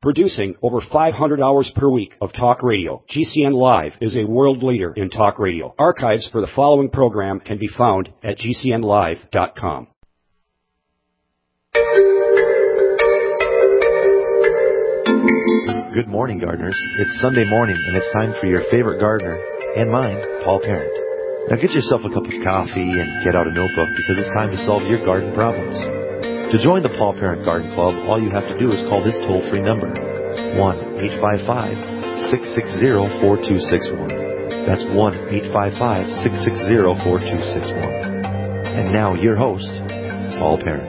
Producing over 500 hours per week of talk radio, GCN Live is a world leader in talk radio. Archives for the following program can be found at gcnlive.com. Good morning, gardeners. It's Sunday morning, and it's time for your favorite gardener, and mine, Paul Parent. Now get yourself a cup of coffee and get out a notebook because it's time to solve your garden problems. To join the Paul Parent Garden Club, all you have to do is call this toll-free number, 1-855-660-4261. That's 1-855-660-4261. And now, your host, Paul Parent.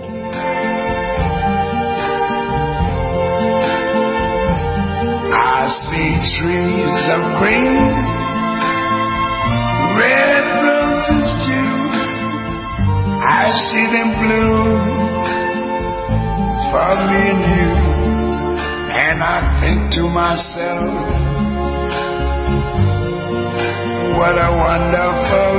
I see trees of green, red roses too. I see them bloom for me and you. And I think to myself, what a wonderful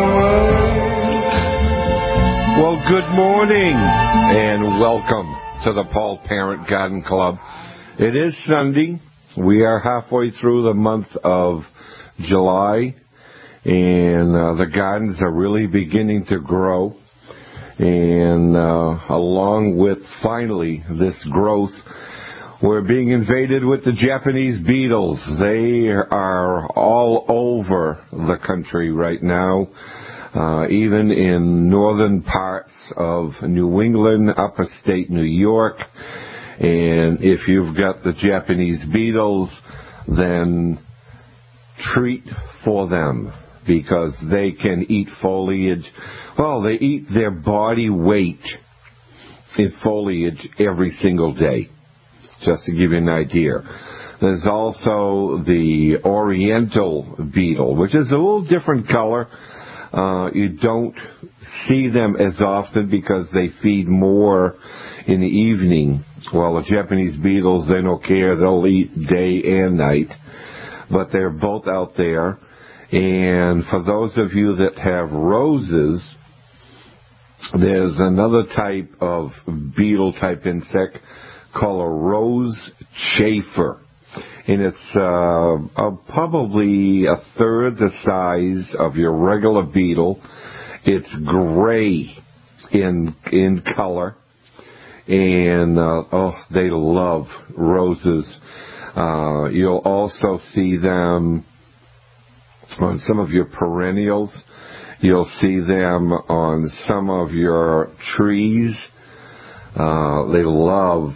world. Well, good morning and welcome to the Paul Parent Garden Club. It is Sunday. We are halfway through the month of July, and the gardens are really beginning to grow. And along with, finally, this growth, we're being invaded with the Japanese beetles. They are all over the country right now, even in northern parts of New England, upstate New York. And if you've got the Japanese beetles, then treat for them because they can eat foliage. Well, they eat their body weight in foliage every single day, just to give you an idea. There's also the oriental beetle, which is a little different color. You don't see them as often because they feed more in the evening. Well, the Japanese beetles, they don't care. They'll eat day and night. But they're both out there. And for those of you that have roses, there's another type of beetle-type insect called a rose chafer. And it's probably a third the size of your regular beetle. It's gray in color. And, they love roses. You'll also see them on some of your perennials. You'll see them on some of your trees. They love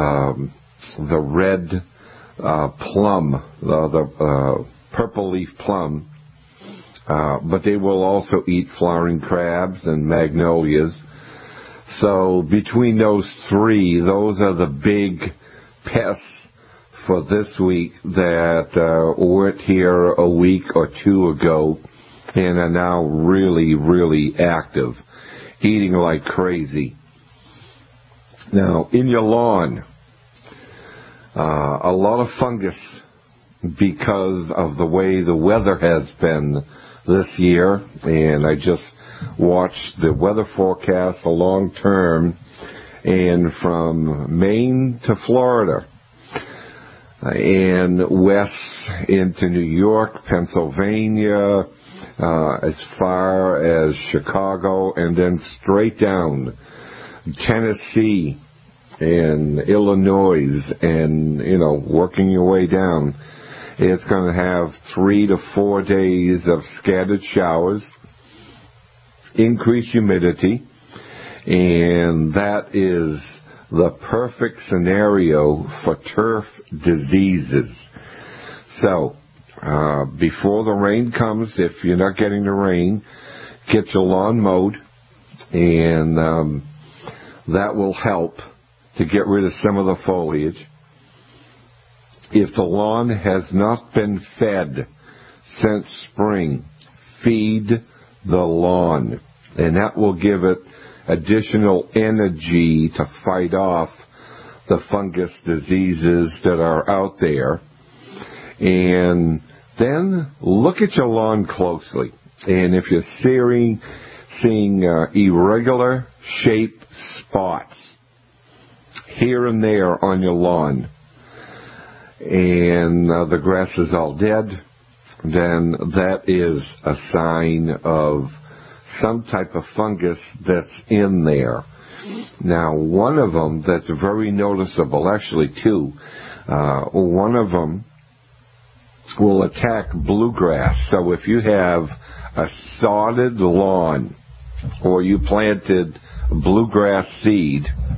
the red plum, the purple leaf plum. But they will also eat flowering crabs and magnolias. So between those three, those are the big pests for this week that weren't here a week or two ago and are now really, really active, eating like crazy. Now, in your lawn, a lot of fungus because of the way the weather has been this year, and I just watched the weather forecast, the long term, and from Maine to Florida and west into New York, Pennsylvania, as far as Chicago, and then straight down Tennessee and Illinois, and, working your way down. It's going to have 3 to 4 days of scattered showers, increased humidity, and that is the perfect scenario for turf diseases. So, before the rain comes, if you're not getting the rain, get your lawn mowed, and that will help to get rid of some of the foliage. If the lawn has not been fed since spring, feed the lawn, and that will give it additional energy to fight off the fungus diseases that are out there. And then look at your lawn closely, and if you're seeing irregular shaped spots here and there on your lawn, and the grass is all dead, then that is a sign of some type of fungus that's in there. Now, one of them that's very noticeable, actually two, one of them will attack bluegrass. So if you have a sodded lawn or you planted bluegrass seed,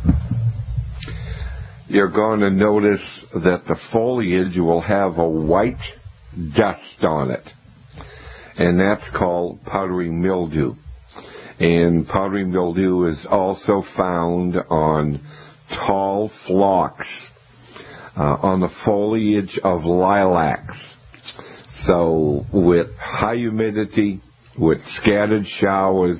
you're going to notice that the foliage will have a white dust on it, and that's called powdery mildew. And powdery mildew is also found on tall phlox, on the foliage of lilacs. So with high humidity, with scattered showers,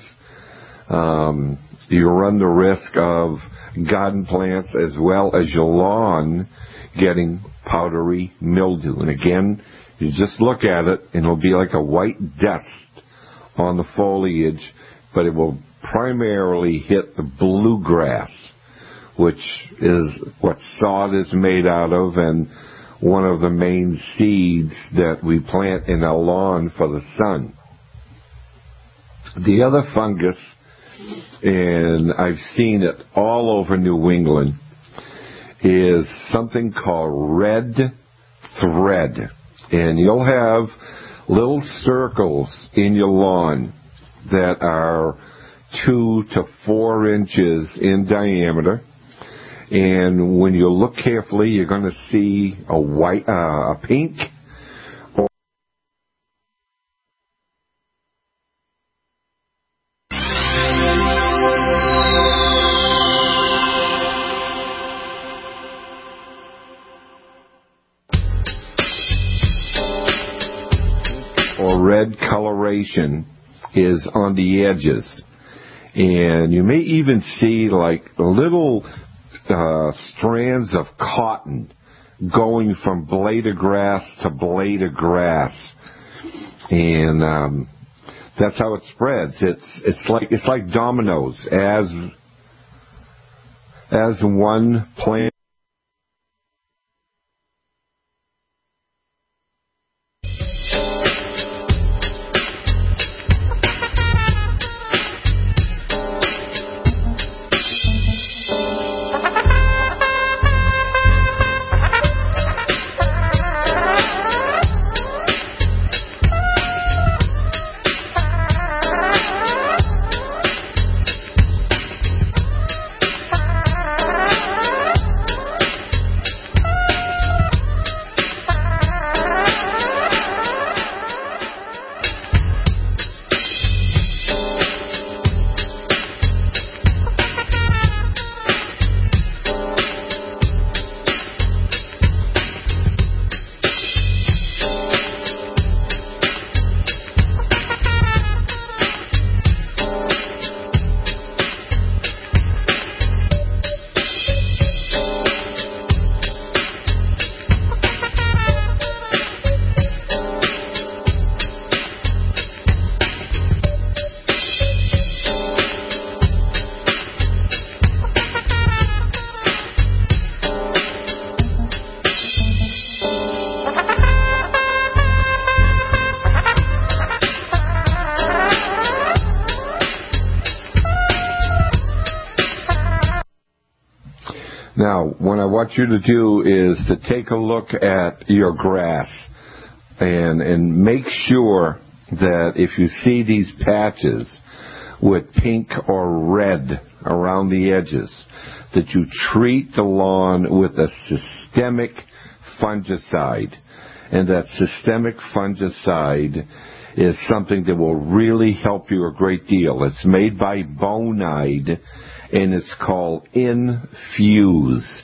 you run the risk of garden plants as well as your lawn getting powdery mildew. And again, you just look at it and it'll be like a white dust on the foliage, but it will primarily hit the bluegrass, which is what sod is made out of and one of the main seeds that we plant in our lawn for the sun. The other fungus, and I've seen it all over New England, is something called red thread. And you'll have little circles in your lawn that are 2 to 4 inches in diameter. And when you look carefully, you're going to see a pink or red coloration is on the edges. And you may even see like little strands of cotton going from blade of grass to blade of grass, and that's how it spreads. It's like dominoes. As one plant Now, what I want you to do is to take a look at your grass and make sure that if you see these patches with pink or red around the edges, that you treat the lawn with a systemic fungicide. And that systemic fungicide is something that will really help you a great deal. It's made by Bonide, and it's called Infuse,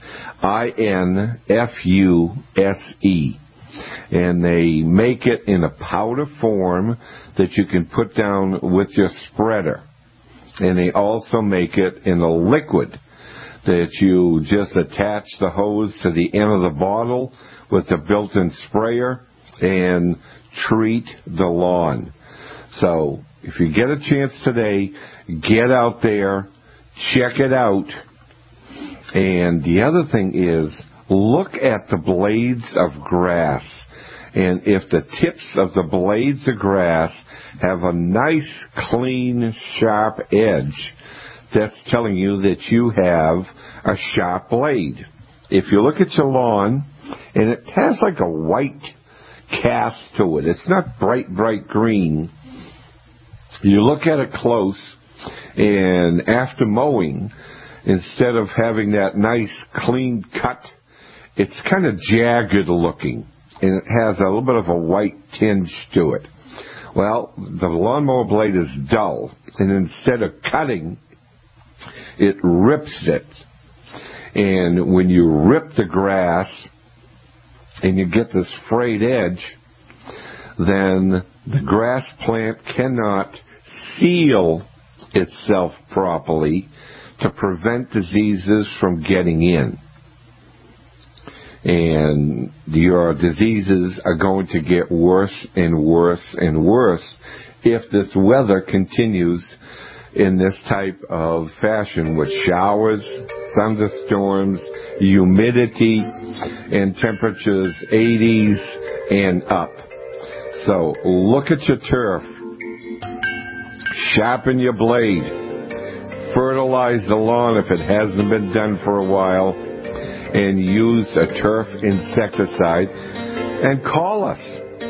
I-N-F-U-S-E. And they make it in a powder form that you can put down with your spreader. And they also make it in a liquid that you just attach the hose to the end of the bottle with the built-in sprayer and treat the lawn. So if you get a chance today, get out there, check it out. And the other thing is, look at the blades of grass. And if the tips of the blades of grass have a nice, clean, sharp edge, that's telling you that you have a sharp blade. If you look at your lawn, and it has like a white cast to it, it's not bright green. You look at it close, and after mowing, instead of having that nice, clean cut, it's kind of jagged looking, and it has a little bit of a white tinge to it. Well, the lawnmower blade is dull, and instead of cutting, it rips it. And when you rip the grass and you get this frayed edge, then the grass plant cannot seal itself properly to prevent diseases from getting in. And your diseases are going to get worse and worse and worse if this weather continues in this type of fashion with showers, thunderstorms, humidity, and temperatures 80s and up. So look at your turf. Sharpen your blade. Fertilize the lawn if it hasn't been done for a while. And use a turf insecticide. And call us.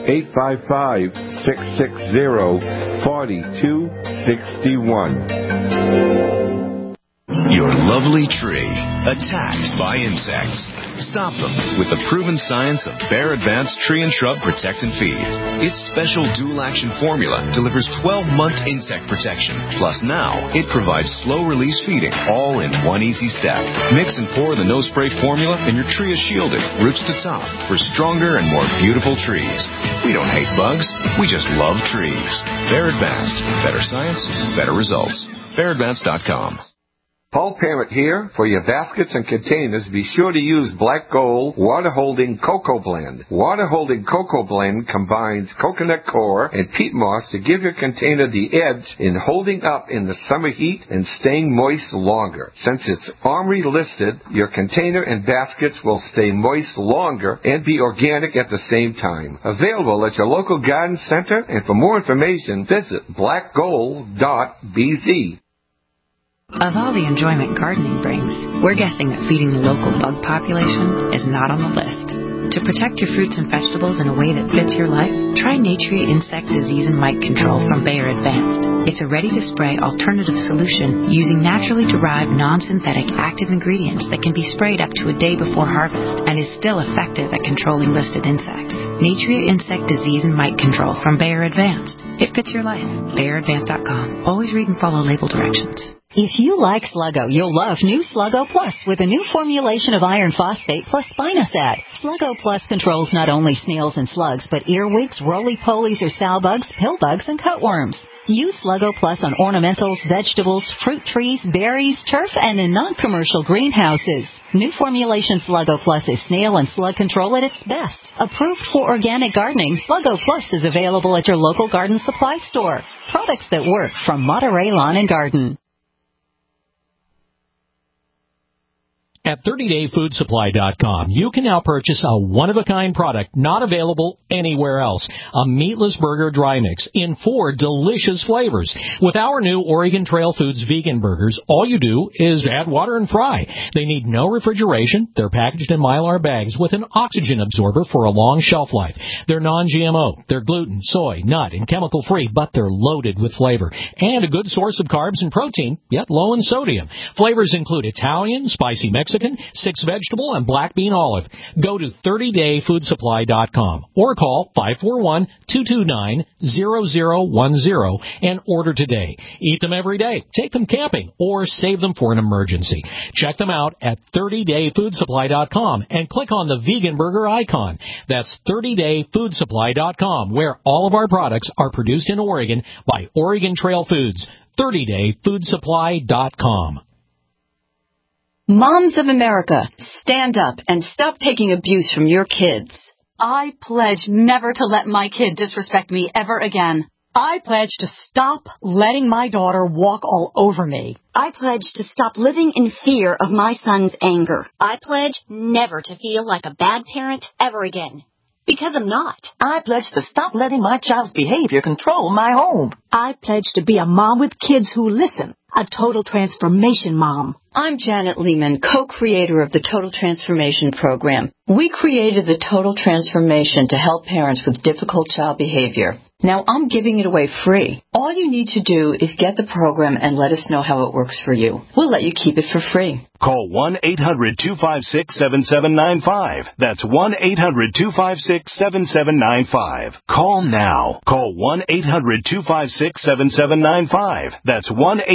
855-660-4261. Your lovely tree attacked by insects. Stop them with the proven science of Bayer Advanced Tree and Shrub Protect and Feed. Its special dual-action formula delivers 12-month insect protection. Plus now, it provides slow-release feeding, all in one easy step. Mix and pour the no-spray formula, and your tree is shielded, roots to top, for stronger and more beautiful trees. We don't hate bugs. We just love trees. Bayer Advanced. Better science, better results. BayerAdvanced.com. Paul Parent here. For your baskets and containers, be sure to use Black Gold Water-Holding Cocoa Blend. Water-Holding Cocoa Blend combines coconut coir and peat moss to give your container the edge in holding up in the summer heat and staying moist longer. Since it's OMRI listed, your container and baskets will stay moist longer and be organic at the same time. Available at your local garden center, and for more information, visit blackgold.bz. Of all the enjoyment gardening brings, we're guessing that feeding the local bug population is not on the list. To protect your fruits and vegetables in a way that fits your life, try Natria Insect Disease and Mite Control from Bayer Advanced. It's a ready-to-spray alternative solution using naturally derived non-synthetic active ingredients that can be sprayed up to a day before harvest and is still effective at controlling listed insects. Natria Insect Disease and Mite Control from Bayer Advanced. It fits your life. BayerAdvanced.com. Always read and follow label directions. If you like Sluggo, you'll love new Sluggo Plus with a new formulation of iron phosphate plus spinosad. Sluggo Plus controls not only snails and slugs, but earwigs, roly-polies or sow bugs, pill bugs, and cutworms. Use Sluggo Plus on ornamentals, vegetables, fruit trees, berries, turf, and in non-commercial greenhouses. New formulation Sluggo Plus is snail and slug control at its best. Approved for organic gardening, Sluggo Plus is available at your local garden supply store. Products that work from Monterey Lawn and Garden. At 30dayfoodsupply.com, you can now purchase a one-of-a-kind product not available anywhere else. A meatless burger dry mix in 4 delicious flavors. With our new Oregon Trail Foods vegan burgers, all you do is add water and fry. They need no refrigeration. They're packaged in Mylar bags with an oxygen absorber for a long shelf life. They're non-GMO. They're gluten, soy, nut, and chemical-free, but they're loaded with flavor. And a good source of carbs and protein, yet low in sodium. Flavors include Italian, spicy Mexican, 6 vegetable, and black bean olive. Go to 30dayfoodsupply.com or call 541-229-0010 and order today. Eat them every day, take them camping, or save them for an emergency. Check them out at 30dayfoodsupply.com and click on the vegan burger icon. That's 30dayfoodsupply.com, where all of our products are produced in Oregon by Oregon Trail Foods. 30dayfoodsupply.com. Moms of America, stand up and stop taking abuse from your kids. I pledge never to let my kid disrespect me ever again. I pledge to stop letting my daughter walk all over me. I pledge to stop living in fear of my son's anger. I pledge never to feel like a bad parent ever again. Because I'm not. I pledge to stop letting my child's behavior control my home. I pledge to be a mom with kids who listen. A total transformation mom. I'm Janet Lehman, co-creator of the Total Transformation Program. We created the Total Transformation to help parents with difficult child behavior. Now I'm giving it away free. All you need to do is get the program and let us know how it works for you. We'll let you keep it for free. Call 1-800-256-7795. That's 1-800-256-7795. Call now. Call 1-800-256-7795. That's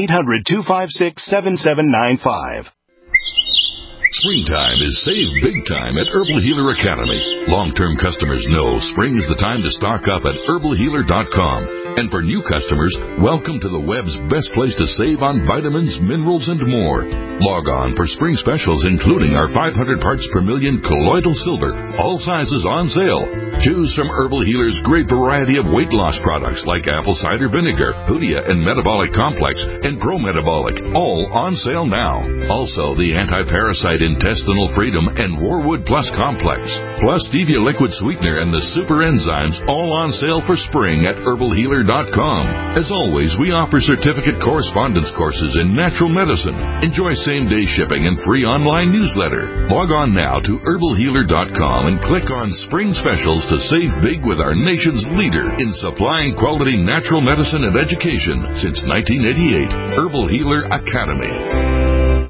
1-800-256-7795. Springtime is save big time at Herbal Healer Academy. Long-term customers know spring is the time to stock up at herbalhealer.com. And for new customers, welcome to the web's best place to save on vitamins, minerals, and more. Log on for spring specials, including our 500 parts per million colloidal silver, all sizes on sale. Choose from Herbal Healer's great variety of weight loss products like apple cider vinegar, Hoodia and Metabolic Complex, and Pro Metabolic, all on sale now. Also, the anti-parasite Intestinal Freedom and Warwood Plus Complex, plus Stevia Liquid Sweetener and the Super Enzymes, all on sale for spring at herbalhealer.com. As always, we offer certificate correspondence courses in natural medicine. Enjoy same-day shipping and free online newsletter. Log on now to herbalhealer.com and click on Spring Specials to save big with our nation's leader in supplying quality natural medicine and education since 1988, Herbal Healer Academy.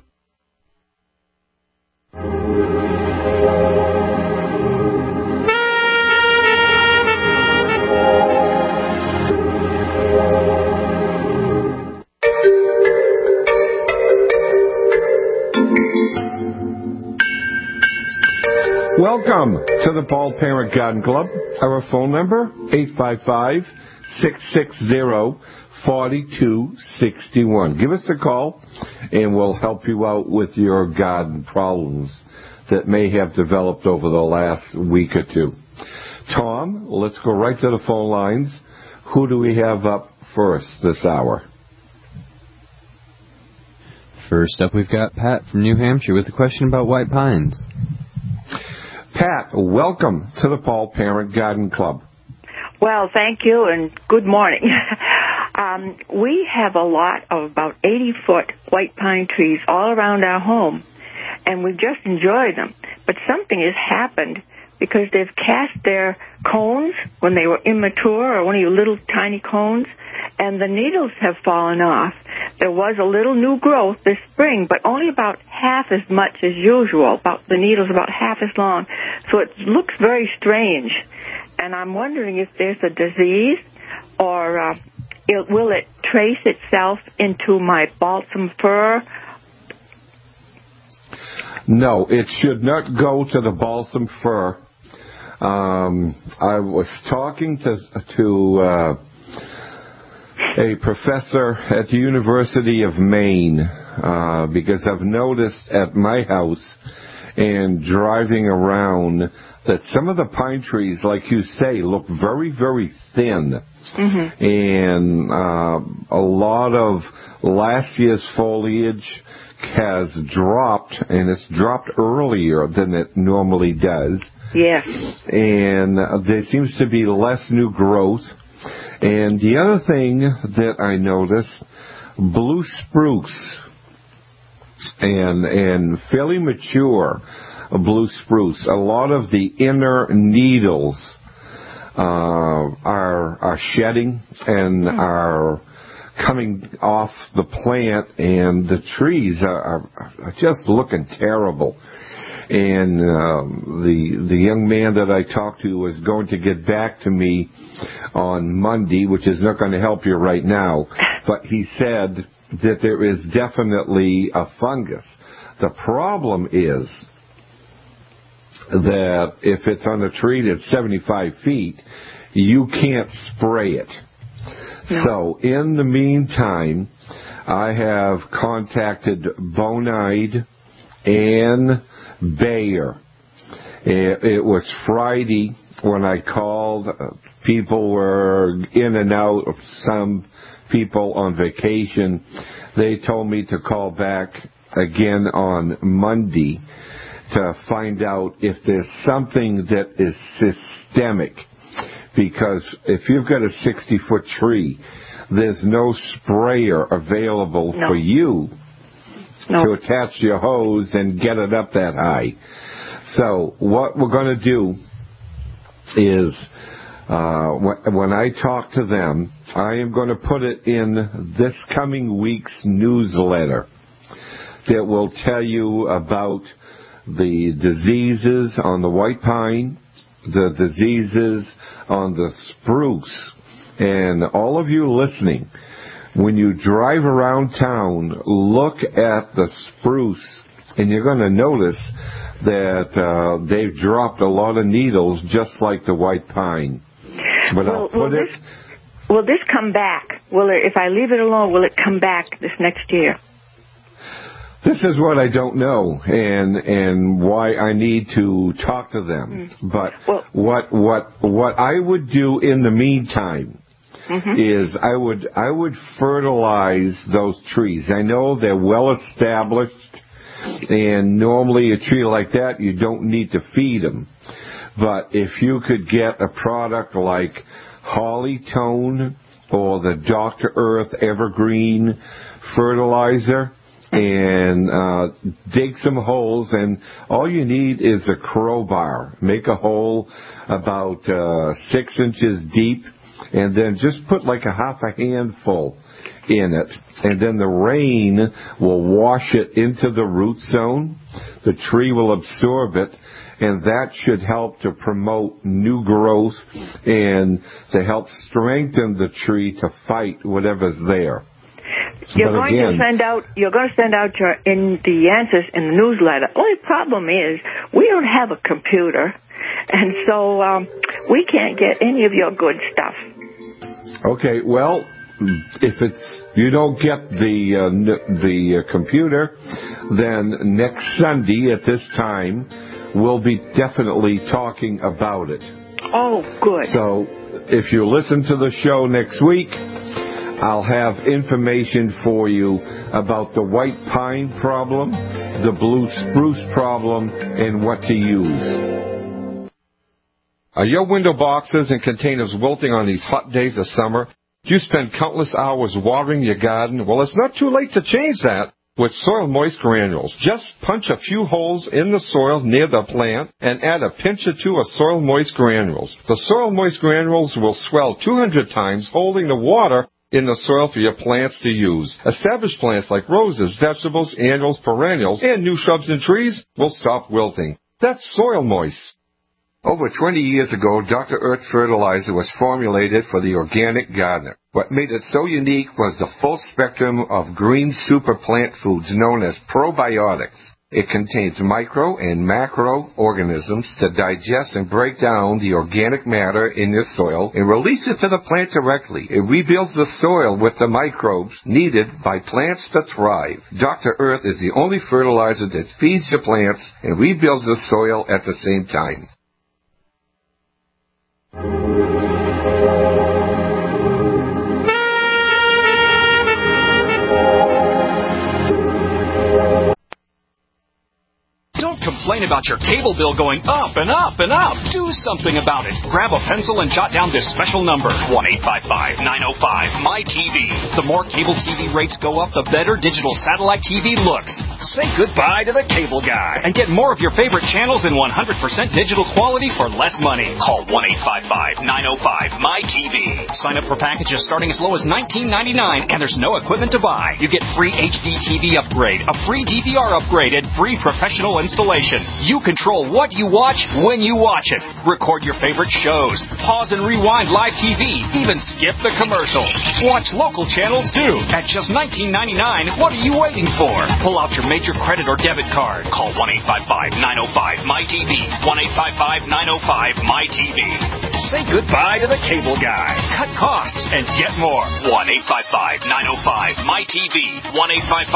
Welcome to the Paul Parent Garden Club. Our phone number, 855-660-4261. Give us a call, and we'll help you out with your garden problems that may have developed over the last week or two. Tom, let's go right to the phone lines. Who do we have up first this hour? First up, we've got Pat from New Hampshire with a question about white pines. Pat, welcome to the Paul Parent Garden Club. Well, thank you, and good morning. We have a lot of about 80-foot white pine trees all around our home, and we just enjoy them. But something has happened because they've cast their cones when they were immature, or one of your little tiny cones, and the needles have fallen off. There was a little new growth this spring, but only about half as much as usual. The needle's about half as long. So it looks very strange. And I'm wondering if there's a disease, or will it trace itself into my balsam fir? No, it should not go to the balsam fir. I was talking to a professor at the University of Maine because I've noticed at my house and driving around that some of the pine trees, like you say, look very, very thin. Mm-hmm. And a lot of last year's foliage has dropped, and it's dropped earlier than it normally does. Yes. And there seems to be less new growth. And the other thing that I noticed, blue spruce and fairly mature blue spruce, a lot of the inner needles are shedding and are coming off the plant, and the trees are just looking terrible. And the young man that I talked to was going to get back to me on Monday, which is not going to help you right now, but he said that there is definitely a fungus. The problem is that if it's on a tree that's 75 feet, you can't spray it. No. So in the meantime, I have contacted Bonide and Bayer, It was Friday when I called. People were in and out. Some people on vacation. They told me to call back again on Monday to find out if there's something that is systemic. Because if you've got a 60-foot tree, there's no sprayer available for you to attach your hose and get it up that high. So what we're going to do is, when I talk to them, I am going to put it in this coming week's newsletter that will tell you about the diseases on the white pine, the diseases on the spruce. And all of you listening, when you drive around town, look at the spruce, and you're going to notice that they've dropped a lot of needles just like the white pine. But will this come back? If I leave it alone, will it come back this next year? This is what I don't know, and why I need to talk to them. But what I would do in the meantime is I would fertilize those trees. I know they're well established, and normally a tree like that you don't need to feed them. But if you could get a product like Holly Tone or the Dr. Earth Evergreen fertilizer, and dig some holes, and all you need is a crowbar. Make a hole about 6 inches deep, and then just put like a half a handful in it, and then the rain will wash it into the root zone. The tree will absorb it, and that should help to promote new growth and to help strengthen the tree to fight whatever's there. You're going to send out the answers in the newsletter. Only problem is we don't have a computer, and so we can't get any of your good stuff. Okay, well, if you don't get the computer, then next Sunday at this time we'll be definitely talking about it. Oh, good. So if you listen to the show next week, I'll have information for you about the white pine problem, the blue spruce problem, and what to use. Are your window boxes and containers wilting on these hot days of summer? Do you spend countless hours watering your garden? Well, it's not too late to change that with Soil Moist Granules. Just punch a few holes in the soil near the plant and add a pinch or two of Soil Moist Granules. The Soil Moist Granules will swell 200 times, holding the water in the soil for your plants to use. Established plants like roses, vegetables, annuals, perennials, and new shrubs and trees will stop wilting. That's Soil Moist. Over 20 years ago, Dr. Earth fertilizer was formulated for the organic gardener. What made it so unique was the full spectrum of green super plant foods known as probiotics. It contains micro and macro organisms to digest and break down the organic matter in your soil and release it to the plant directly. It rebuilds the soil with the microbes needed by plants to thrive. Dr. Earth is the only fertilizer that feeds the plants and rebuilds the soil at the same time. Complain about your cable bill going up and up and up. Do something about it. Grab a pencil and jot down this special number, 1-855-905-MY-TV. The more cable TV rates go up, the better digital satellite TV looks. Say goodbye to the cable guy and get more of your favorite channels in 100% digital quality for less money. Call 1-855-905-MY-TV. Sign up for packages starting as low as $19.99, and there's no equipment to buy. You get free HD TV upgrade, a free DVR upgrade, and free professional installation. You control what you watch when you watch it. Record your favorite shows. Pause and rewind live TV. Even skip the commercials. Watch local channels too. At just $19.99, what are you waiting for? Pull out your major credit or debit card. Call 1-855-905-MY-TV. 1-855-905-MY-TV. Say goodbye to the cable guy. Cut costs and get more. 1-855-905-MY-TV.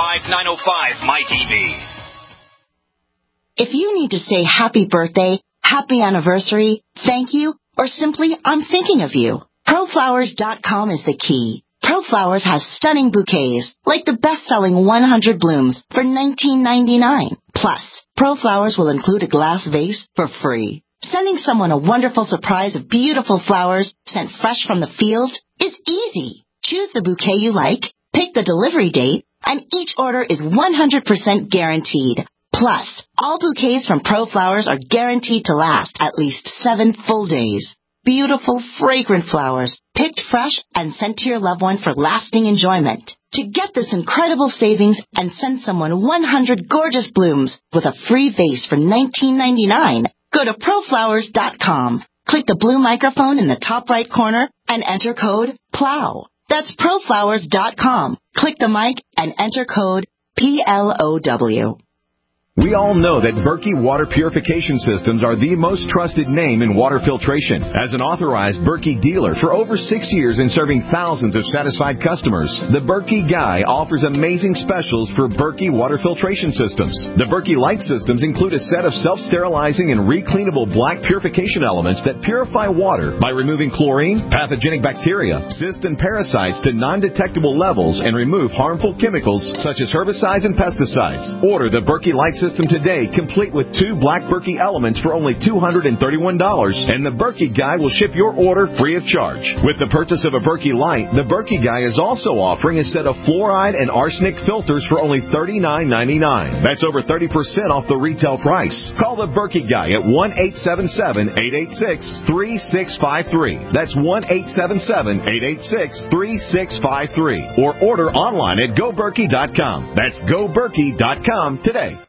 1-855-905-MY-TV. If you need to say happy birthday, happy anniversary, thank you, or simply I'm thinking of you. ProFlowers.com is the key. ProFlowers has stunning bouquets, like the best-selling 100 blooms for $19.99. Plus, ProFlowers will include a glass vase for free. Sending someone a wonderful surprise of beautiful flowers sent fresh from the field is easy. Choose the bouquet you like, pick the delivery date, and each order is 100% guaranteed. Plus, all bouquets from ProFlowers are guaranteed to last at least 7 full days. Beautiful, fragrant flowers, picked fresh and sent to your loved one for lasting enjoyment. To get this incredible savings and send someone 100 gorgeous blooms with a free vase for $19.99, go to ProFlowers.com. Click the blue microphone in the top right corner and enter code PLOW. That's ProFlowers.com. Click the mic and enter code PLOW. We all know that Berkey Water Purification Systems are the most trusted name in water filtration. As an authorized Berkey dealer for over 6 years and serving thousands of satisfied customers, the Berkey Guy offers amazing specials for Berkey Water Filtration Systems. The Berkey Light Systems include a set of self-sterilizing and recleanable black purification elements that purify water by removing chlorine, pathogenic bacteria, cysts, and parasites to non-detectable levels and remove harmful chemicals such as herbicides and pesticides. Order the Berkey Light System today, complete with 2 black Berkey elements for only $231, and the Berkey Guy will ship your order free of charge. With the purchase of a Berkey Light, the Berkey Guy is also offering a set of fluoride and arsenic filters for only $39.99. That's over 30% off the retail price. Call the Berkey Guy at 1-877-886-3653. That's 1-877-886-3653. Or order online at GoBerkey.com. That's GoBerkey.com today.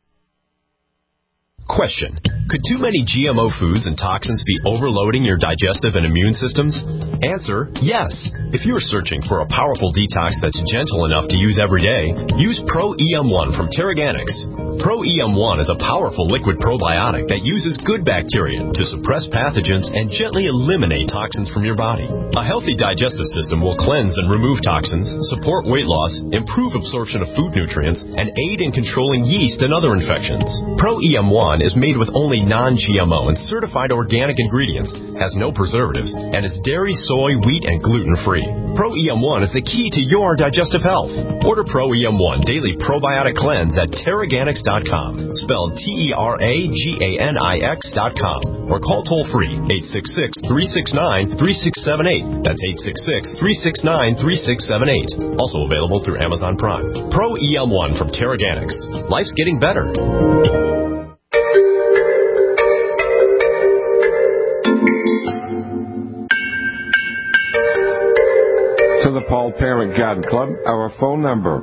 Question: could too many GMO foods and toxins be overloading your digestive and immune systems? Answer: yes. If you are searching for a powerful detox that's gentle enough to use every day, use Pro-EM1 from Teraganix. Pro-EM1 is a powerful liquid probiotic that uses good bacteria to suppress pathogens and gently eliminate toxins from your body. A healthy digestive system will cleanse and remove toxins, support weight loss, improve absorption of food nutrients, and aid in controlling yeast and other infections. Pro-EM1 is made with only non-GMO and certified organic ingredients, has no preservatives, and is dairy, soy, wheat, and gluten-free. Pro-EM1 is the key to your digestive health. Order Pro-EM1 Daily Probiotic Cleanse at Teraganix.com, spelled Teraganix.com, or call toll-free 866-369-3678. That's 866-369-3678. Also available through Amazon Prime. Pro-EM1 from Teraganix. Life's getting better. To the Paul Parent Garden Club, our phone number,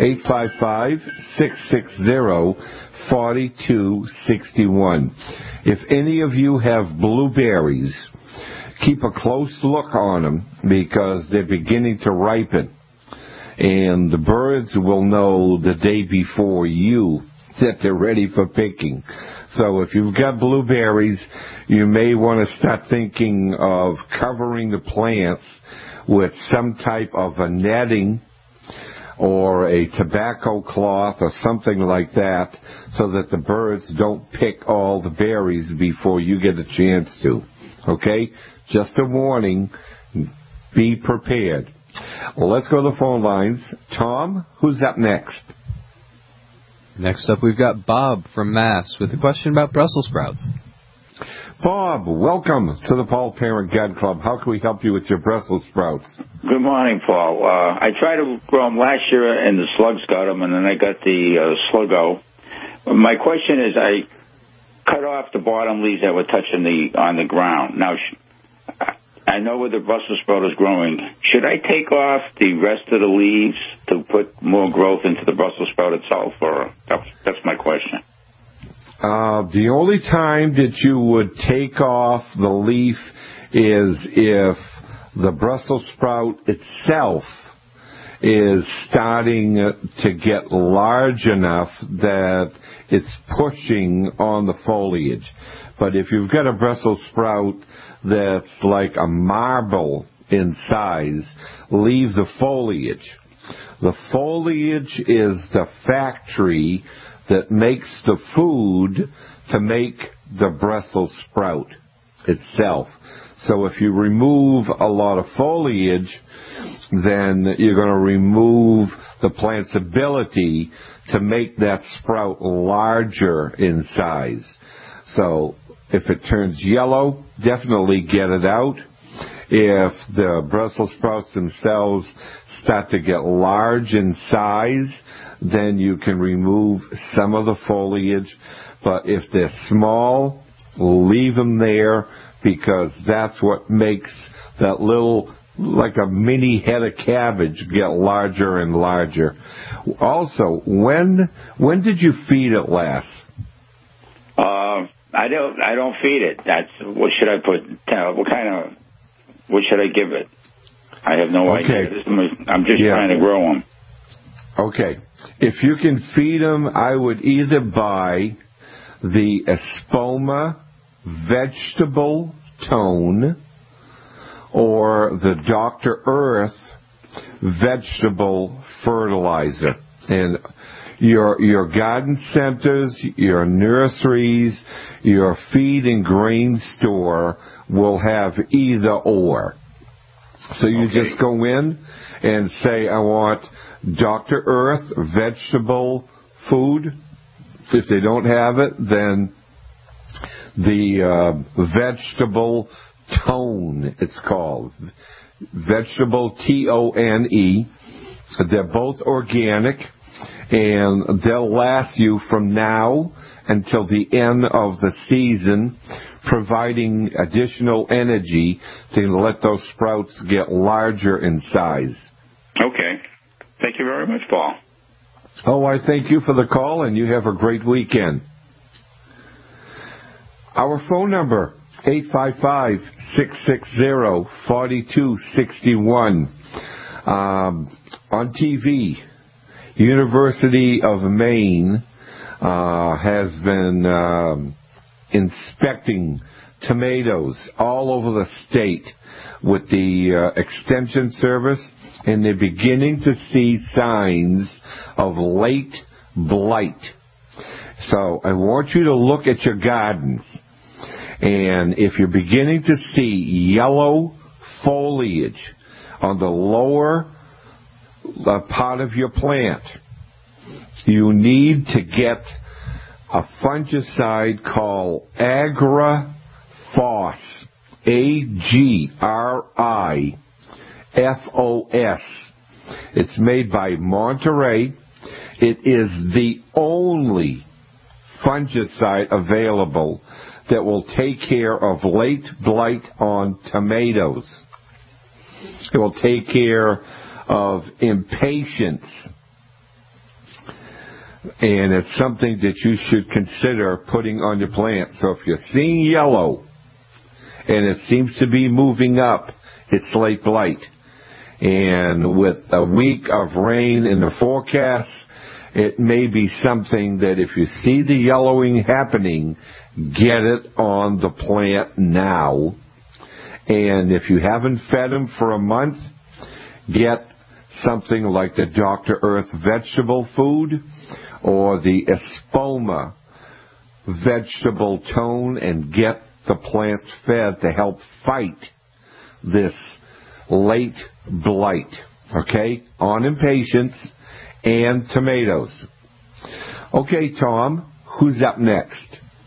855-660-4261. If any of you have blueberries, keep a close look on them because they're beginning to ripen. And the birds will know the day before you that they're ready for picking. So if you've got blueberries, you may want to start thinking of covering the plants with some type of a netting or a tobacco cloth or something like that so that the birds don't pick all the berries before you get a chance to. Okay? Just a warning. Be prepared. Well, let's go to the phone lines. Tom, who's up next? Next up, we've got Bob from Mass with a question about Brussels sprouts. Bob, welcome to the Paul Parent Garden Club. How can we help you with your Brussels sprouts? Good morning, Paul. I tried to grow them last year, and the slugs got them, and then I got the Sluggo. My question is, I cut off the bottom leaves that were touching on the ground. Now, I know where the Brussels sprout is growing. Should I take off the rest of the leaves to put more growth into the Brussels sprout itself, or that's my question. The only time that you would take off the leaf is if the Brussels sprout itself is starting to get large enough that it's pushing on the foliage. But if you've got a Brussels sprout that's like a marble in size, leave the foliage. The foliage is the factory that makes the food to make the Brussels sprout itself. So if you remove a lot of foliage, then you're going to remove the plant's ability to make that sprout larger in size. So if it turns yellow, definitely get it out. If the Brussels sprouts themselves start to get large in size, then you can remove some of the foliage. But if they're small, leave them there, because that's what makes that little, like a mini head of cabbage, get larger and larger. Also, when did you feed it last? I don't feed it. What should I put? What should I give it? I have no idea. I'm just trying to grow them. Okay. If you can feed them, I would either buy the Espoma vegetable tone or the Dr. Earth vegetable fertilizer. And your garden centers, your nurseries, your feed and grain store will have either or. So you just go in and say, I want Dr. Earth vegetable food. If they don't have it, then the vegetable tone, it's called. Vegetable, Tone. They're both organic, and they'll last you from now until the end of the season, providing additional energy to let those sprouts get larger in size. Okay. Thank you very much, Paul. Oh, I thank you for the call, and you have a great weekend. Our phone number, 855-660-4261. On TV, University of Maine has been inspecting tomatoes all over the state with the Extension Service, and they're beginning to see signs of late blight. So I want you to look at your gardens, and if you're beginning to see yellow foliage on the lower part of your plant, you need to get a fungicide called Agrifos, Agrifos. It's made by Monterey. It is the only fungicide available that will take care of late blight on tomatoes. It will take care of impatiens. And it's something that you should consider putting on your plant. So if you're seeing yellow and it seems to be moving up, it's late blight. And with a week of rain in the forecast, it may be something that if you see the yellowing happening, get it on the plant now. And if you haven't fed them for a month, get something like the Dr. Earth vegetable food or the Espoma vegetable tone and get the plants fed to help fight this late blight, okay, on impatiens and tomatoes. Okay, Tom, who's up next?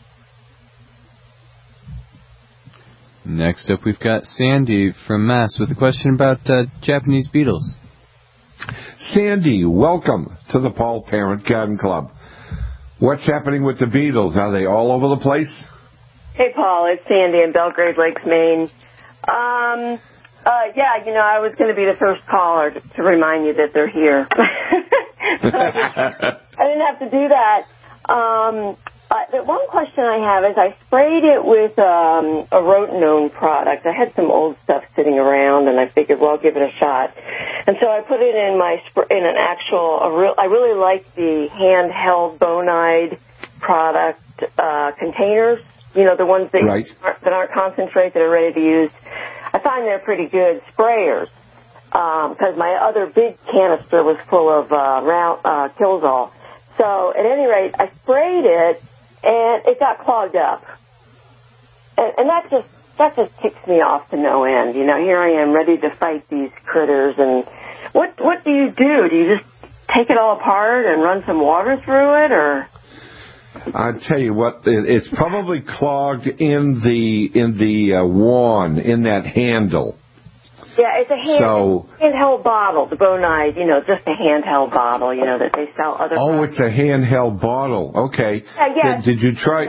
Next up, we've got Sandy from Mass with a question about Japanese beetles. Sandy, welcome to the Paul Parent Garden Club. What's happening with the beetles? Are they all over the place? Hey, Paul, it's Sandy in Belgrade Lakes, Maine. I was going to be the first caller to remind you that they're here. I didn't have to do that. The one question I have is I sprayed it with a rotenone product. I had some old stuff sitting around, and I figured, well, I'll give it a shot. And so I put it in I really like the handheld Bonide product containers. You know, the ones that aren't concentrate, that are ready to use. I find they're pretty good sprayers because my other big canister was full of Killzall. So at any rate, I sprayed it, and it got clogged up. And that just ticks me off to no end. You know, here I am ready to fight these critters, and what do you do? Do you just take it all apart and run some water through it, or? I'll tell you what, it's probably clogged in the wand, in that handle. Yeah, it's a handheld bottle, the Bonide, you know, just a handheld bottle, you know, that they sell other. Oh, it's a handheld bottle. Okay. Yeah. Did you try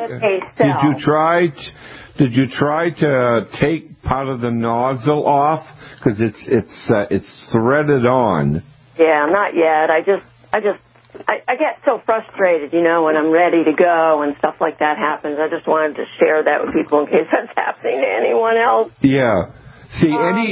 to take part of the nozzle off? Because it's threaded on. Yeah, not yet. I get so frustrated, you know, when I'm ready to go and stuff like that happens. I just wanted to share that with people in case that's happening to anyone else. Yeah. See,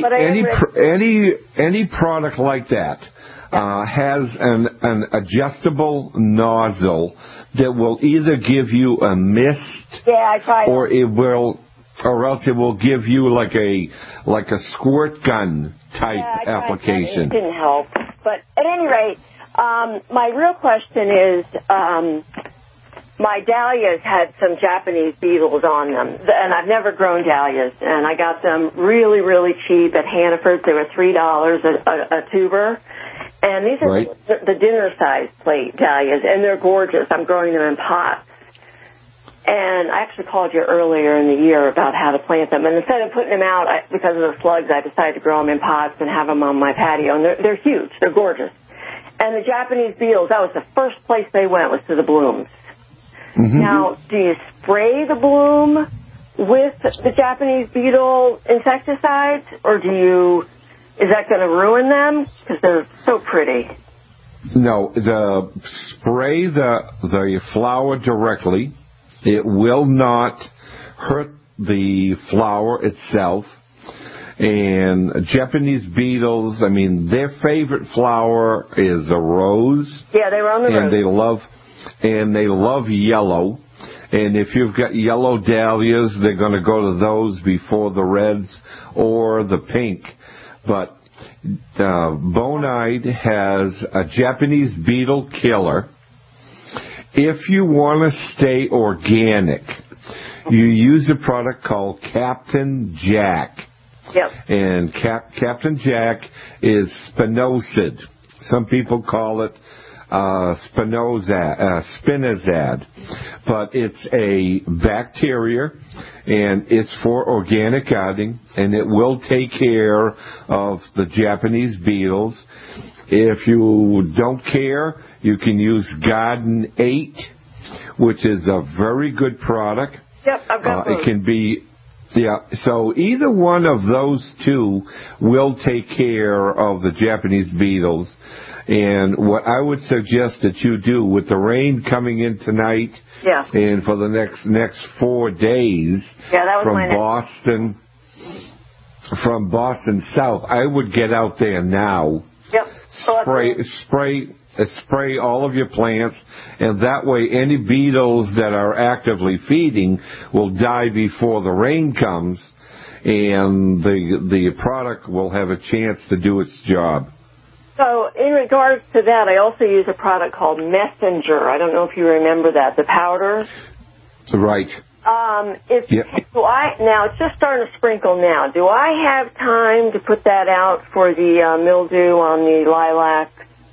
any product like that has an adjustable nozzle that will either give you a mist, I tried, or else it will give you like a squirt gun type application. It didn't help, but at any rate, my real question is. My dahlias had some Japanese beetles on them, and I've never grown dahlias, and I got them really, really cheap at Hannaford's. They were $3 a tuber, and these are the dinner-sized plate dahlias, and they're gorgeous. I'm growing them in pots, and I actually called you earlier in the year about how to plant them, and instead of putting them out because of the slugs, I decided to grow them in pots and have them on my patio, and they're huge. They're gorgeous. And the Japanese beetles, that was the first place they went, was to the blooms. Mm-hmm. Now, do you spray the bloom with the Japanese beetle insecticides, or is that going to ruin them? Because they're so pretty. No, spray the flower directly. It will not hurt the flower itself. And Japanese beetles, I mean, their favorite flower is a rose. Yeah, they were on the rose. And they love yellow. And if you've got yellow dahlias, they're going to go to those before the reds or the pink. But Bonide has a Japanese beetle killer. If you want to stay organic, you use a product called Captain Jack. Yep. And Captain Jack is spinosad. Some people call it Spinazad, but it's a bacteria, and it's for organic gardening, and it will take care of the Japanese beetles. If you don't care, you can use Garden 8, which is a very good product. Yep, I've got those. It can be. Yeah, so either one of those two will take care of the Japanese beetles. And what I would suggest that you do with the rain coming in tonight, and for the next 4 days from Boston south, I would get out there now. Yep. Spray all of your plants, and that way any beetles that are actively feeding will die before the rain comes, and the product will have a chance to do its job. So in regards to that, I also use a product called Messenger. I don't know if you remember that, the powder. Right. Now it's just starting to sprinkle now. Do I have time to put that out for the mildew on the lilac?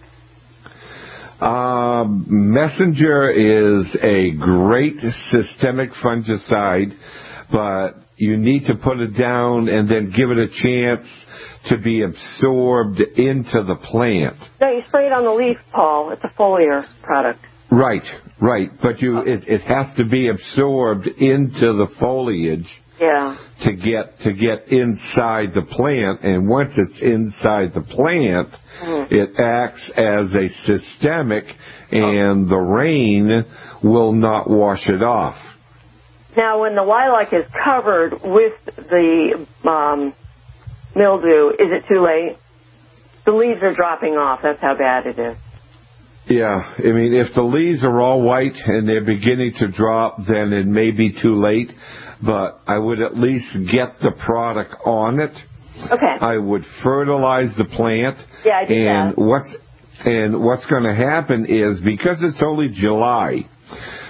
Messenger is a great systemic fungicide, but you need to put it down and then give it a chance to be absorbed into the plant. No, you spray it on the leaf, Paul. It's a foliar product. Right. But it has to be absorbed into the foliage. Yeah. To get inside the plant, and once it's inside the plant, it acts as a systemic, and the rain will not wash it off. Now, when the lilac is covered with the mildew, is it too late? The leaves are dropping off. That's how bad it is. Yeah, I mean, if the leaves are all white and they're beginning to drop, then it may be too late. But I would at least get the product on it. Okay. I would fertilize the plant. Yeah, I did that. What's going to happen is, because it's only July,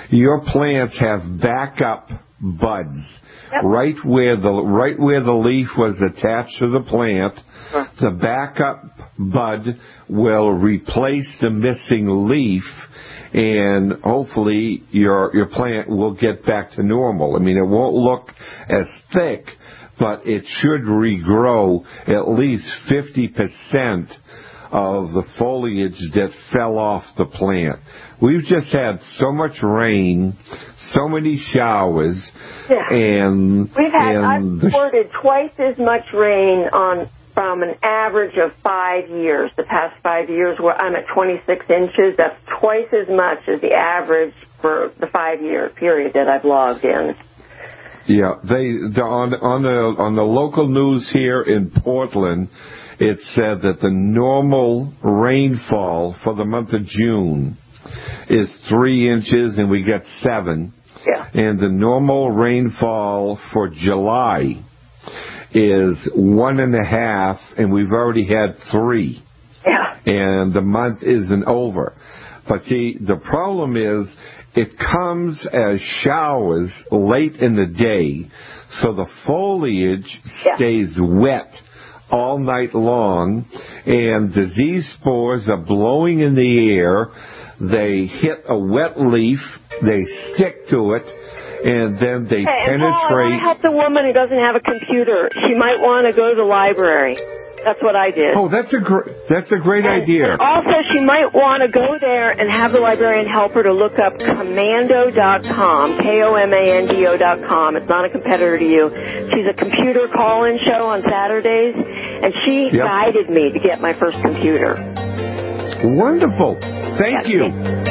your plants have backup buds. Yep. Right where the leaf was attached to the plant, the backup bud will replace the missing leaf, and hopefully your plant will get back to normal. I mean, it won't look as thick, but it should regrow at least 50% of the foliage that fell off the plant. We've just had so much rain, so many showers, and I've reported twice as much rain from an average of 5 years. The past 5 years, where I'm at 26 inches, that's twice as much as the average for the 5-year period that I've logged in. Yeah, on the local news here in Portland, it said that the normal rainfall for the month of June is 3 inches, and we got 7. Yeah. And the normal rainfall for July is 1.5, and we've already had 3. Yeah. And the month isn't over. But see, the problem is it comes as showers late in the day, so the foliage stays wet all night long, and disease spores are blowing in the air. They hit a wet leaf, they stick to it, and then they penetrate. And Paul, I want to help the woman who doesn't have a computer. She might want to go to the library. That's what I did. Oh, that's a great idea. Also, she might want to go there and have the librarian help her to look up Komando.com, KOMANDO.com. It's not a competitor to you. She's a computer call-in show on Saturdays, and she guided me to get my first computer. Wonderful. Thank you.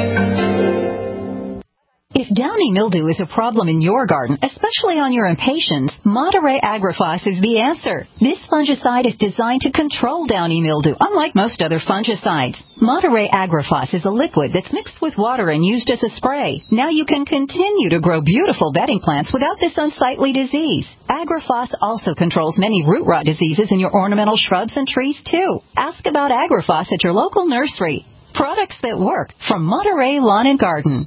If downy mildew is a problem in your garden, especially on your impatiens, Monterey Agrifos is the answer. This fungicide is designed to control downy mildew, unlike most other fungicides. Monterey Agrifos is a liquid that's mixed with water and used as a spray. Now you can continue to grow beautiful bedding plants without this unsightly disease. Agrifos also controls many root rot diseases in your ornamental shrubs and trees, too. Ask about Agrifos at your local nursery. Products that work from Monterey Lawn and Garden.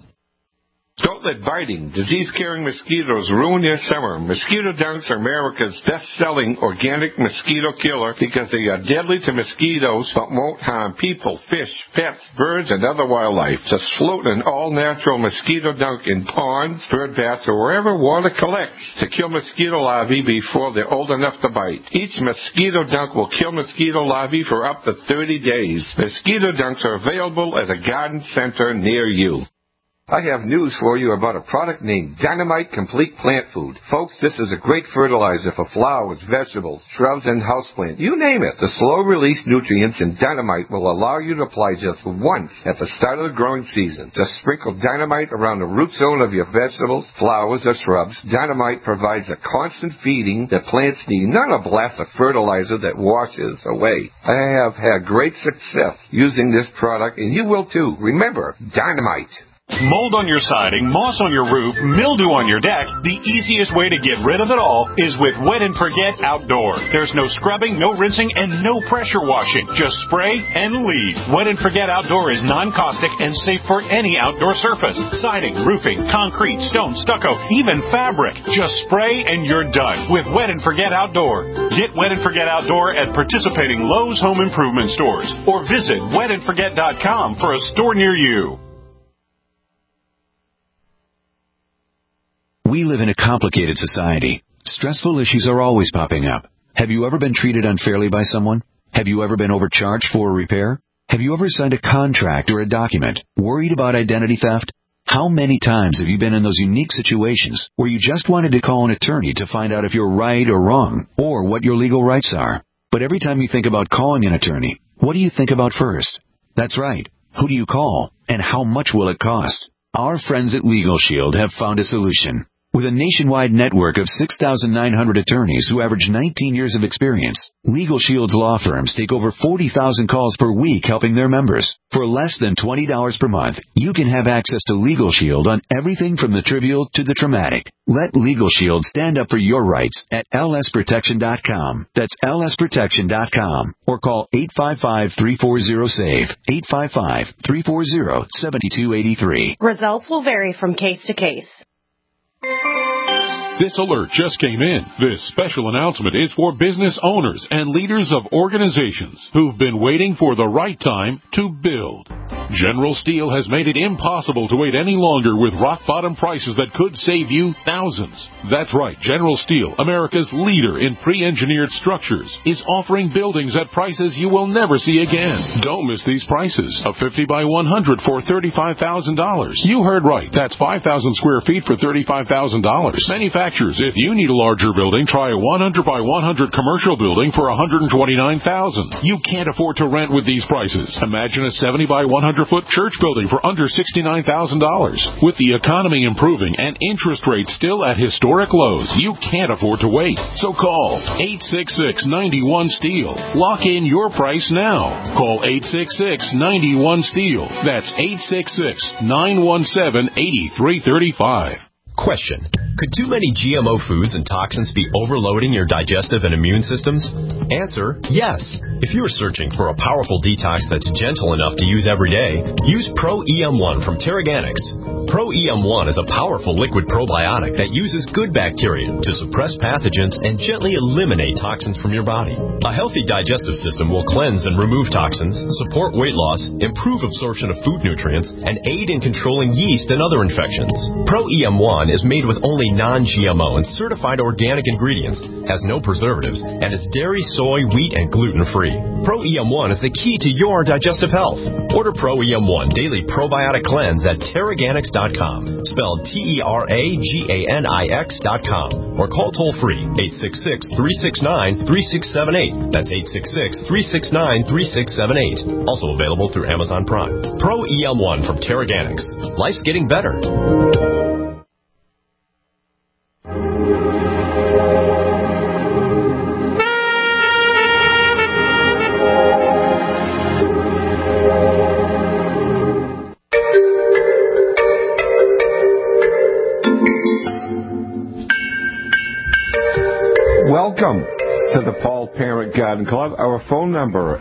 Don't let biting, disease-carrying mosquitoes ruin your summer. Mosquito Dunks are America's best-selling organic mosquito killer because they are deadly to mosquitoes but won't harm people, fish, pets, birds, and other wildlife. Just float an all-natural mosquito dunk in ponds, bird baths, or wherever water collects to kill mosquito larvae before they're old enough to bite. Each mosquito dunk will kill mosquito larvae for up to 30 days. Mosquito Dunks are available at a garden center near you. I have news for you about a product named Dynamite Complete Plant Food. Folks, this is a great fertilizer for flowers, vegetables, shrubs, and houseplants. You name it. The slow-release nutrients in Dynamite will allow you to apply just once at the start of the growing season. Just sprinkle Dynamite around the root zone of your vegetables, flowers, or shrubs. Dynamite provides a constant feeding that plants need, not a blast of fertilizer that washes away. I have had great success using this product, and you will too. Remember, Dynamite. Mold on your siding, moss on your roof, mildew on your deck, the easiest way to get rid of it all is with Wet and Forget Outdoor. There's no scrubbing, no rinsing, and no pressure washing. Just spray and leave. Wet and Forget Outdoor is non-caustic and safe for any outdoor surface. Siding, roofing, concrete, stone, stucco, even fabric. Just spray and you're done with Wet and Forget Outdoor. Get Wet and Forget Outdoor at participating Lowe's Home Improvement stores or visit wetandforget.com for a store near you. We live in a complicated society. Stressful issues are always popping up. Have you ever been treated unfairly by someone? Have you ever been overcharged for a repair? Have you ever signed a contract or a document worried about identity theft? How many times have you been in those unique situations where you just wanted to call an attorney to find out if you're right or wrong or what your legal rights are? But every time you think about calling an attorney, what do you think about first? That's right. Who do you call and how much will it cost? Our friends at Legal Shield have found a solution. With a nationwide network of 6,900 attorneys who average 19 years of experience, Legal Shield's law firms take over 40,000 calls per week helping their members. For less than $20 per month, you can have access to Legal Shield on everything from the trivial to the traumatic. Let Legal Shield stand up for your rights at lsprotection.com. That's lsprotection.com. Or call 855-340-SAVE, 855-340-7283. Results will vary from case to case. This alert just came in. This special announcement is for business owners and leaders of organizations who've been waiting for the right time to build. General Steel has made it impossible to wait any longer with rock-bottom prices that could save you thousands. That's right, General Steel, America's leader in pre-engineered structures, is offering buildings at prices you will never see again. Don't miss these prices. A 50 by 100 for $35,000. You heard right. That's 5,000 square feet for $35,000. Manufacturers, if you need a larger building, try a 100 by 100 commercial building for $129,000. You can't afford to rent with these prices. Imagine a 70 by 100-foot church building for under $69,000. With the economy improving and interest rates still at historic lows, you can't afford to wait. So call 866-91-STEEL. Lock in your price now. Call 866-91-STEEL. That's 866-917-8335. Question. Could too many GMO foods and toxins be overloading your digestive and immune systems? Answer, yes. If you're searching for a powerful detox that's gentle enough to use every day, use Pro-EM1 from Terraganics. Pro-EM1 is a powerful liquid probiotic that uses good bacteria to suppress pathogens and gently eliminate toxins from your body. A healthy digestive system will cleanse and remove toxins, support weight loss, improve absorption of food nutrients, and aid in controlling yeast and other infections. Pro-EM1 is made with only non-GMO and certified organic ingredients, has no preservatives, and is dairy, soy, wheat, and gluten-free. Pro-EM1 is the key to your digestive health. Order Pro-EM1 Daily Probiotic Cleanse at Terraganics.com, spelled Terraganix.com, or call toll-free 866-369-3678. That's 866-369-3678. Also available through Amazon Prime. Pro-EM1 from Terraganics. Life's getting better. Welcome to the Paul Parent Garden Club. Our phone number,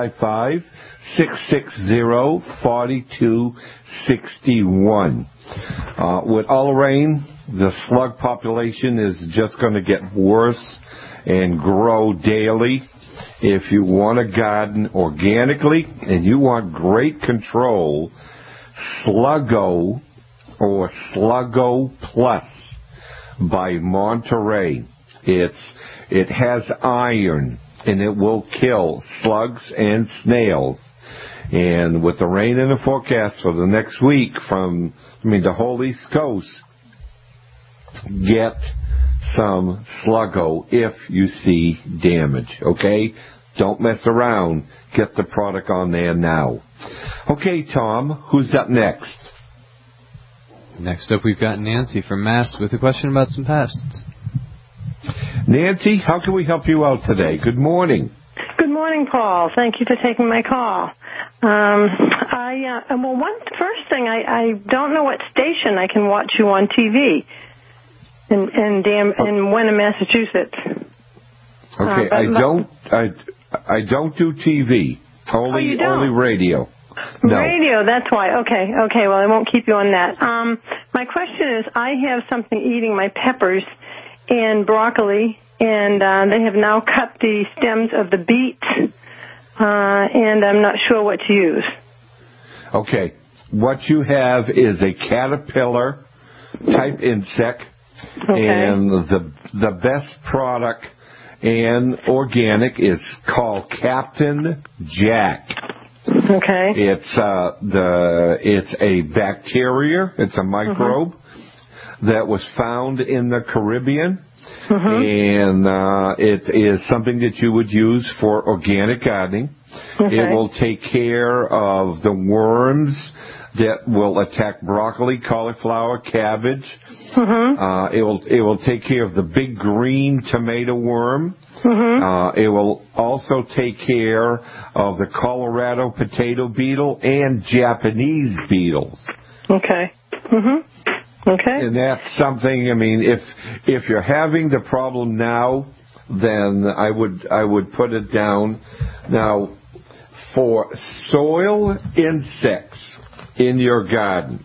855-660-4261. With all the rain, the slug population is just going to get worse and grow daily. If you want to garden organically and you want great control, Sluggo or Sluggo Plus by Monterey. It has iron, and it will kill slugs and snails. And with the rain in the forecast for the next week from, the whole East Coast, get some Sluggo if you see damage, okay? Don't mess around. Get the product on there now. Okay, Tom, who's up next? Next up, we've got Nancy from Mass with a question about some pests. Nancy, how can we help you out today? Good morning. Good morning, Paul. Thank you for taking my call. First thing, I don't know what station I can watch you on TV in Wenham, Massachusetts. Okay, I don't do TV. Only radio. No. Radio, that's why. Okay, well, I won't keep you on that. My question is, I have something eating my peppers and broccoli, and they have now cut the stems of the beets, and I'm not sure what to use. Okay, what you have is a caterpillar type insect, and the best product and organic is called Captain Jack. Okay. It's a bacteria. It's a microbe that was found in the Caribbean, and it is something that you would use for organic gardening. It will take care of the worms that will attack broccoli, cauliflower, cabbage. It will take care of the big green tomato worm. It will also take care of the Colorado potato beetle and Japanese beetles. Okay. Okay. And that's something, I mean, if you're having the problem now, then I would put it down. Now, for soil insects in your garden,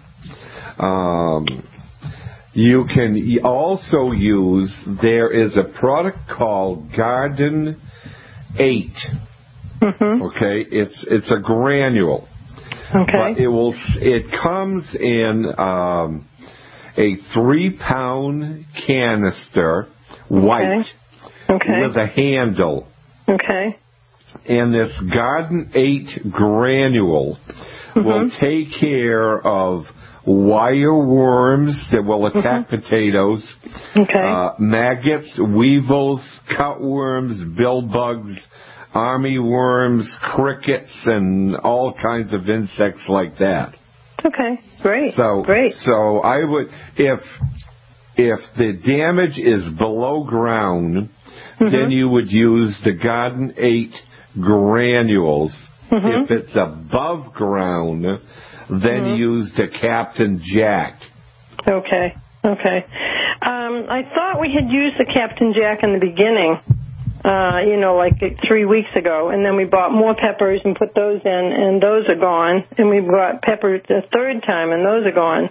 you can also use, there is a product called Garden 8. Okay, it's a granule. Okay. But it comes in a 3-pound canister, white, with a handle. Okay. And this Garden 8 granule will take care of wireworms that will attack potatoes, maggots, weevils, cutworms, billbugs, armyworms, crickets, and all kinds of insects like that. Okay, great. So I would, if the damage is below ground, then you would use the Garden 8 granules. If it's above ground, then use the Captain Jack. Okay. I thought we had used the Captain Jack in the beginning, like 3 weeks ago, and then we bought more peppers and put those in, and those are gone. And we bought peppers the third time, and those are gone.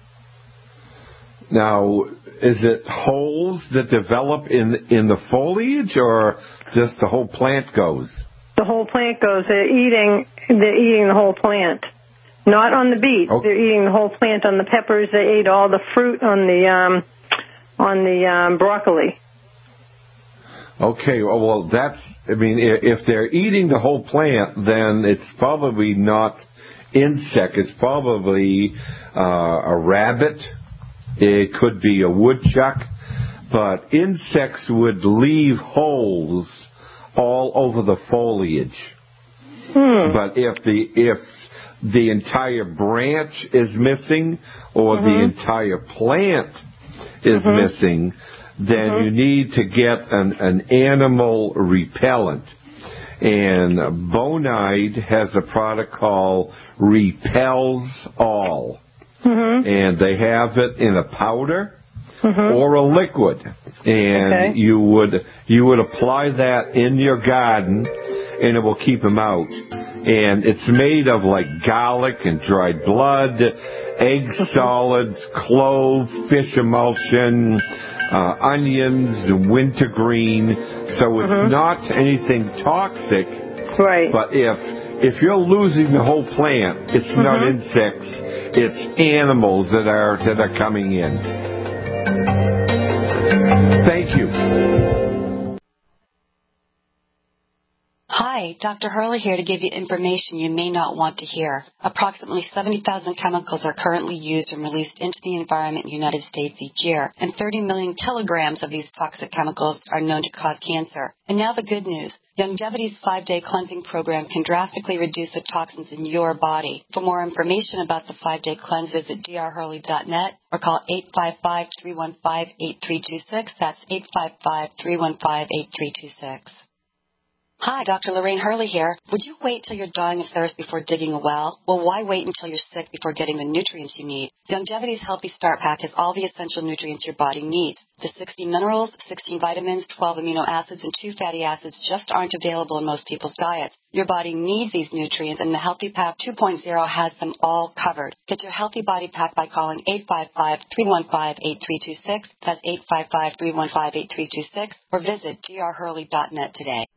Now, is it holes that develop in the foliage, or just the whole plant goes? The whole plant goes. They're eating the whole plant. Not on the beet. Okay. They're eating the whole plant on the peppers. They ate all the fruit on the broccoli. Okay, well, if they're eating the whole plant, then it's probably not insect. It's probably a rabbit. It could be a woodchuck. But insects would leave holes all over the foliage. But if the entire branch is missing or the entire plant is missing, then you need to get an animal repellent. And Bonide has a product called Repels All. And they have it in a powder or a liquid. And you would apply that in your garden, and it will keep them out. And it's made of like garlic and dried blood, egg solids, clove, fish emulsion, onions, wintergreen. So it's not anything toxic. Right. But if you're losing the whole plant, it's not insects, it's animals that are coming in. Thank you. Hi, Dr. Hurley here to give you information you may not want to hear. Approximately 70,000 chemicals are currently used and released into the environment in the United States each year, and 30 million kilograms of these toxic chemicals are known to cause cancer. And now the good news. Youngevity's 5-day cleansing program can drastically reduce the toxins in your body. For more information about the 5-day cleanse, visit drhurley.net or call 855-315-8326. That's 855-315-8326. Hi, Dr. Lorraine Hurley here. Would you wait till you're dying of thirst before digging a well? Well, why wait until you're sick before getting the nutrients you need? Youngevity's Healthy Start Pack has all the essential nutrients your body needs. The 60 minerals, 16 vitamins, 12 amino acids, and 2 fatty acids just aren't available in most people's diets. Your body needs these nutrients, and the Healthy Pack 2.0 has them all covered. Get your Healthy Body Pack by calling 855-315-8326. That's 855-315-8326. Or visit drhurley.net today.